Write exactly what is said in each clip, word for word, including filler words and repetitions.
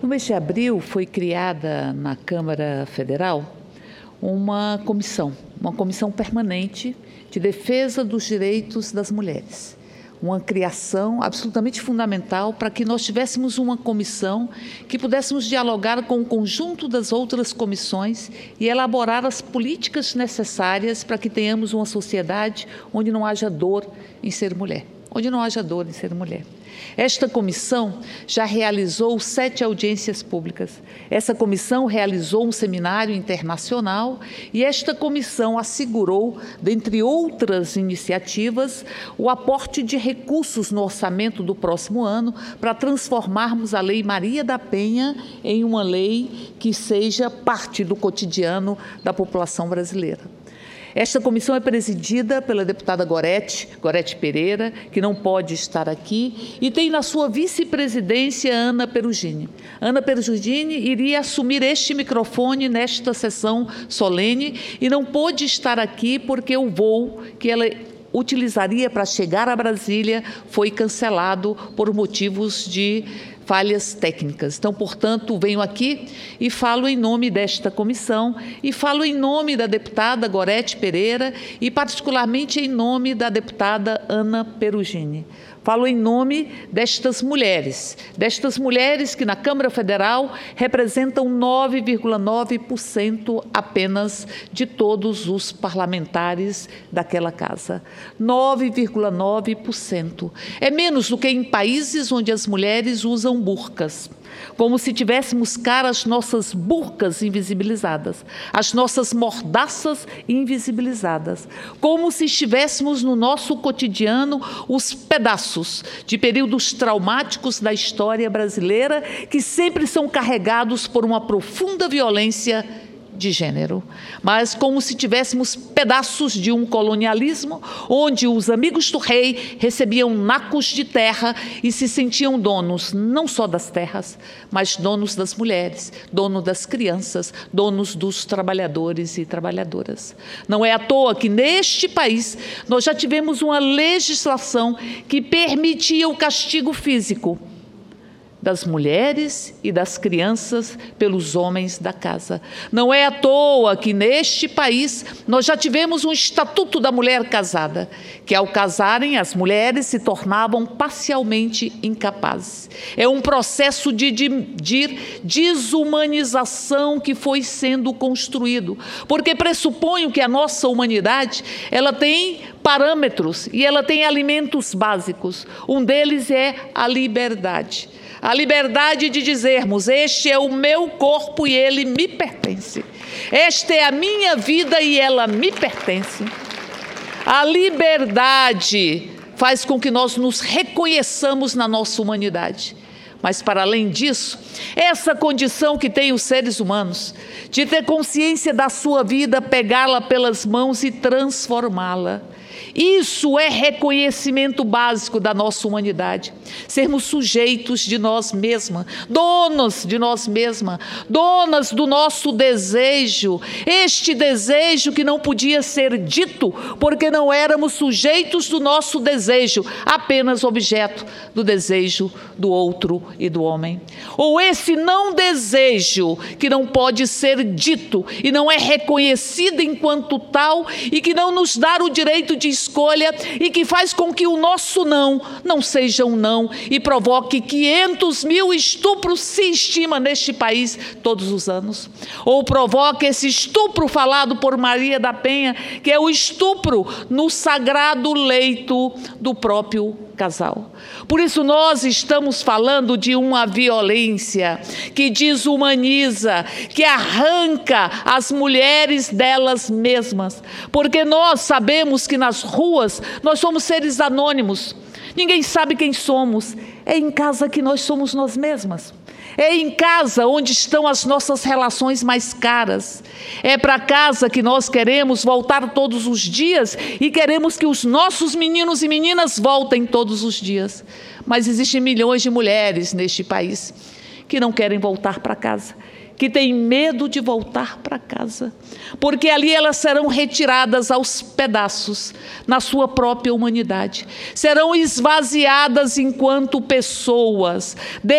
No mês de abril foi criada na Câmara Federal uma comissão, uma comissão permanente de defesa dos direitos das mulheres. Uma criação absolutamente fundamental para que nós tivéssemos uma comissão que pudéssemos dialogar com o conjunto das outras comissões e elaborar as políticas necessárias para que tenhamos uma sociedade onde não haja dor em ser mulher. Onde não haja dor em ser mulher. Esta comissão já realizou sete audiências públicas. Essa comissão realizou um seminário internacional e esta comissão assegurou, dentre outras iniciativas, o aporte de recursos no orçamento do próximo ano para transformarmos a Lei Maria da Penha em uma lei que seja parte do cotidiano da população brasileira. Esta comissão é presidida pela deputada Gorete, Gorete Pereira, que não pode estar aqui, e tem na sua vice-presidência Ana Perugini. Ana Perugini iria assumir este microfone nesta sessão solene e não pôde estar aqui porque o voo que ela utilizaria para chegar a Brasília foi cancelado por motivos de falhas técnicas. Então, portanto, venho aqui e falo em nome desta comissão e falo em nome da deputada Gorete Pereira e particularmente em nome da deputada Ana Perugini. Falo em nome destas mulheres, destas mulheres que na Câmara Federal representam nove vírgula nove por cento apenas de todos os parlamentares daquela casa. nove vírgula nove por cento. É menos do que em países onde as mulheres usam burcas. Como se tivéssemos cara as nossas burcas invisibilizadas, as nossas mordaças invisibilizadas, como se estivéssemos no nosso cotidiano os pedaços de períodos traumáticos da história brasileira que sempre são carregados por uma profunda violência de gênero, mas como se tivéssemos pedaços de um colonialismo onde os amigos do rei recebiam nacos de terra e se sentiam donos não só das terras, mas donos das mulheres, donos das crianças, donos dos trabalhadores e trabalhadoras. Não é à toa que neste país nós já tivemos uma legislação que permitia o castigo físico das mulheres e das crianças pelos homens da casa. Não é à toa que neste país nós já tivemos um Estatuto da Mulher Casada, que ao casarem as mulheres se tornavam parcialmente incapazes. É um processo de, de, de desumanização que foi sendo construído, porque pressuponho que a nossa humanidade ela tem parâmetros e ela tem alimentos básicos. Um deles é a liberdade. A liberdade de dizermos, este é o meu corpo e ele me pertence. Esta é a minha vida e ela me pertence. A liberdade faz com que nós nos reconheçamos na nossa humanidade. Mas, para além disso, essa condição que tem os seres humanos, de ter consciência da sua vida, pegá-la pelas mãos e transformá-la. Isso é reconhecimento básico da nossa humanidade. Sermos sujeitos de nós mesmas, donos de nós mesmas, donas do nosso desejo. Este desejo que não podia ser dito, porque não éramos sujeitos do nosso desejo, apenas objeto do desejo do outro e do homem. Ou esse não desejo que não pode ser dito e não é reconhecido enquanto tal e que não nos dá o direito de escolha e que faz com que o nosso não não seja um não e provoque quinhentos mil estupros, se estima, neste país todos os anos. Ou provoque esse estupro falado por Maria da Penha, que é o estupro no sagrado leito do próprio casal. Por isso nós estamos falando de uma violência que desumaniza, que arranca as mulheres delas mesmas, porque nós sabemos que nas ruas nós somos seres anônimos, ninguém sabe quem somos, é em casa que nós somos nós mesmas. É em casa onde estão as nossas relações mais caras. É para casa que nós queremos voltar todos os dias e queremos que os nossos meninos e meninas voltem todos os dias. Mas existem milhões de mulheres neste país que não querem voltar para casa, que têm medo de voltar para casa, porque ali elas serão retiradas aos pedaços na sua própria humanidade, serão esvaziadas enquanto pessoas,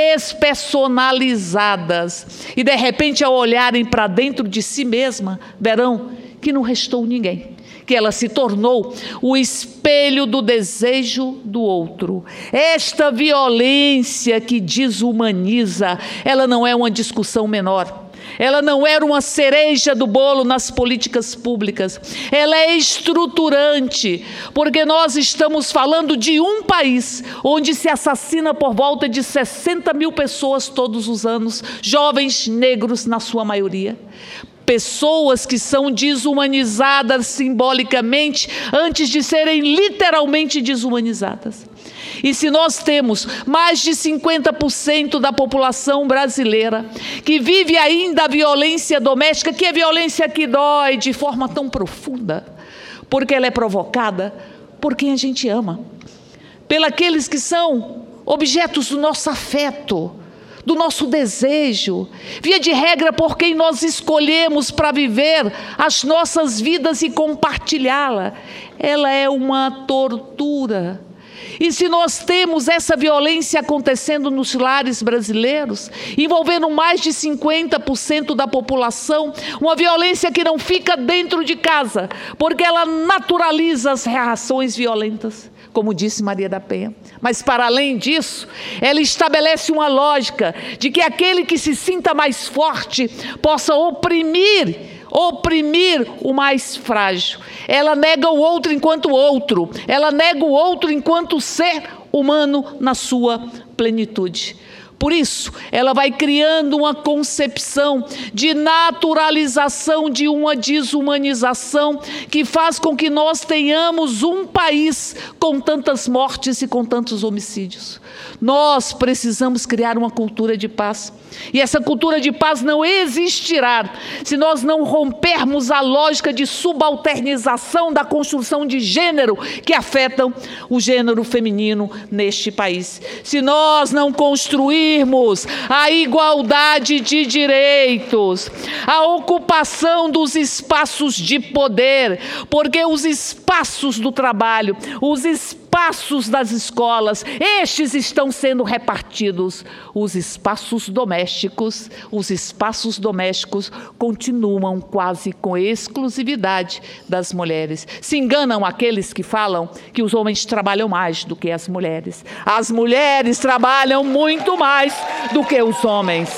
despersonalizadas, e de repente, ao olharem para dentro de si mesma, verão que não restou ninguém, que ela se tornou o espelho do desejo do outro. Esta violência que desumaniza, ela não é uma discussão menor. Ela não era uma cereja do bolo nas políticas públicas. Ela é estruturante, porque nós estamos falando de um país onde se assassina por volta de sessenta mil pessoas todos os anos, jovens negros na sua maioria. Pessoas que são desumanizadas simbolicamente antes de serem literalmente desumanizadas. E se nós temos mais de cinquenta por cento da população brasileira que vive ainda a violência doméstica, que é violência que dói de forma tão profunda, porque ela é provocada por quem a gente ama, pelos que são objetos do nosso afeto, do nosso desejo, via de regra por quem nós escolhemos para viver as nossas vidas e compartilhá-la. Ela é uma tortura. E se nós temos essa violência acontecendo nos lares brasileiros, envolvendo mais de cinquenta por cento da população, uma violência que não fica dentro de casa, porque ela naturaliza as reações violentas, como disse Maria da Penha. Mas, para além disso, ela estabelece uma lógica de que aquele que se sinta mais forte possa oprimir, oprimir o mais frágil. Ela nega o outro enquanto outro, ela nega o outro enquanto ser humano na sua plenitude. Por isso, ela vai criando uma concepção de naturalização de uma desumanização que faz com que nós tenhamos um país com tantas mortes e com tantos homicídios. Nós precisamos criar uma cultura de paz. E essa cultura de paz não existirá se nós não rompermos a lógica de subalternização da construção de gênero que afetam o gênero feminino neste país. Se nós não construirmos a igualdade de direitos, a ocupação dos espaços de poder, porque os espaços do trabalho, os espaços espaços das escolas, estes estão sendo repartidos. Os espaços domésticos, os espaços domésticos continuam quase com exclusividade das mulheres. Se enganam aqueles que falam que os homens trabalham mais do que as mulheres. As mulheres trabalham muito mais do que os homens.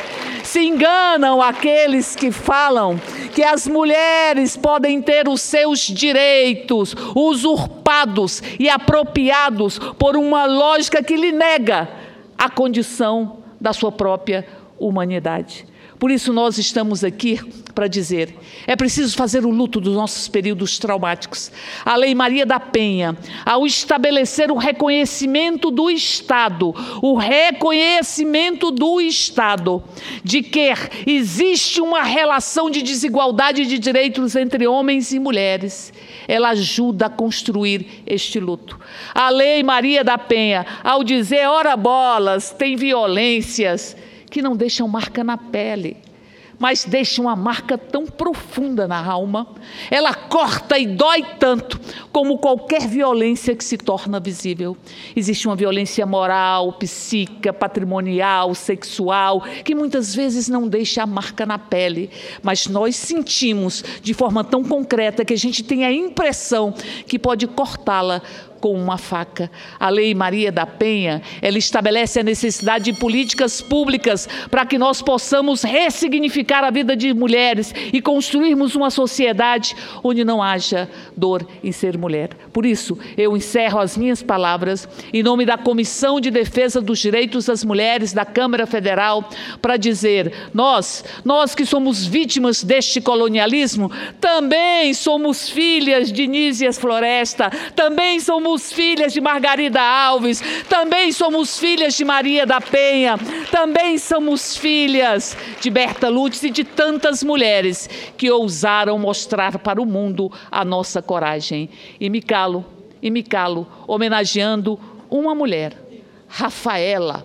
Se enganam aqueles que falam que as mulheres podem ter os seus direitos usurpados e apropriados por uma lógica que lhe nega a condição da sua própria humanidade. Por isso nós estamos aqui para dizer, é preciso fazer o luto dos nossos períodos traumáticos. A Lei Maria da Penha, ao estabelecer o reconhecimento do Estado, o reconhecimento do Estado, de que existe uma relação de desigualdade de direitos entre homens e mulheres, ela ajuda a construir este luto. A Lei Maria da Penha, ao dizer, ora bolas, tem violências, que não deixam marca na pele, mas deixam uma marca tão profunda na alma, ela corta e dói tanto como qualquer violência que se torna visível. Existe uma violência moral, psíquica, patrimonial, sexual, que muitas vezes não deixa a marca na pele, mas nós sentimos de forma tão concreta que a gente tem a impressão que pode cortá-la com uma faca. A Lei Maria da Penha, ela estabelece a necessidade de políticas públicas para que nós possamos ressignificar a vida de mulheres e construirmos uma sociedade onde não haja dor em ser mulher. Por isso, eu encerro as minhas palavras em nome da Comissão de Defesa dos Direitos das Mulheres da Câmara Federal para dizer, nós, nós que somos vítimas deste colonialismo, também somos filhas de Nísias Floresta, também somos filhas de Margarida Alves, também somos filhas de Maria da Penha, também somos filhas de Berta Lutz e de tantas mulheres que ousaram mostrar para o mundo a nossa coragem. E me calo, e me calo, homenageando uma mulher, Rafaela,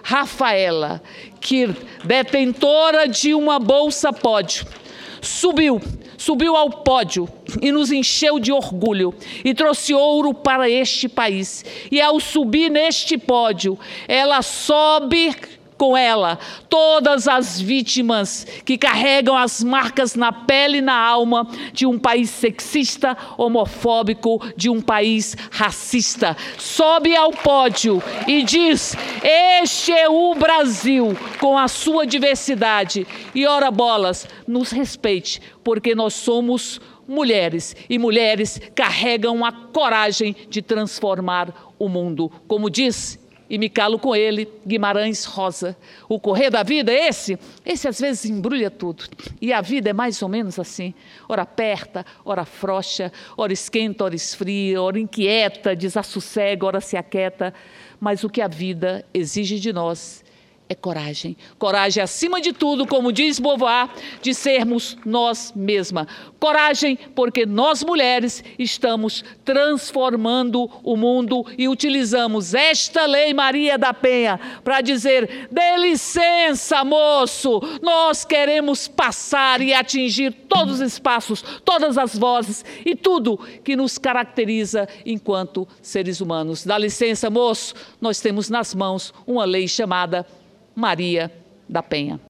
Rafaela, que, detentora de uma bolsa pódio, subiu, subiu ao pódio e nos encheu de orgulho e trouxe ouro para este país. E ao subir neste pódio, ela sobe com ela todas as vítimas que carregam as marcas na pele e na alma de um país sexista, homofóbico, de um país racista. Sobe ao pódio e diz: este é o Brasil com a sua diversidade. E ora bolas, nos respeite, porque nós somos mulheres, e mulheres carregam a coragem de transformar o mundo. Como diz, e me calo com ele, Guimarães Rosa: o correr da vida é esse, esse às vezes embrulha tudo. E a vida é mais ou menos assim, ora aperta, ora afrouxa, ora esquenta, ora esfria, ora inquieta, desassossega, ora se aquieta. Mas o que a vida exige de nós é coragem. Coragem acima de tudo, como diz Beauvoir, de sermos nós mesmas. Coragem porque nós mulheres estamos transformando o mundo e utilizamos esta Lei Maria da Penha para dizer: dê licença, moço, nós queremos passar e atingir todos os espaços, todas as vozes e tudo que nos caracteriza enquanto seres humanos. Dá licença, moço, nós temos nas mãos uma lei chamada Maria da Penha.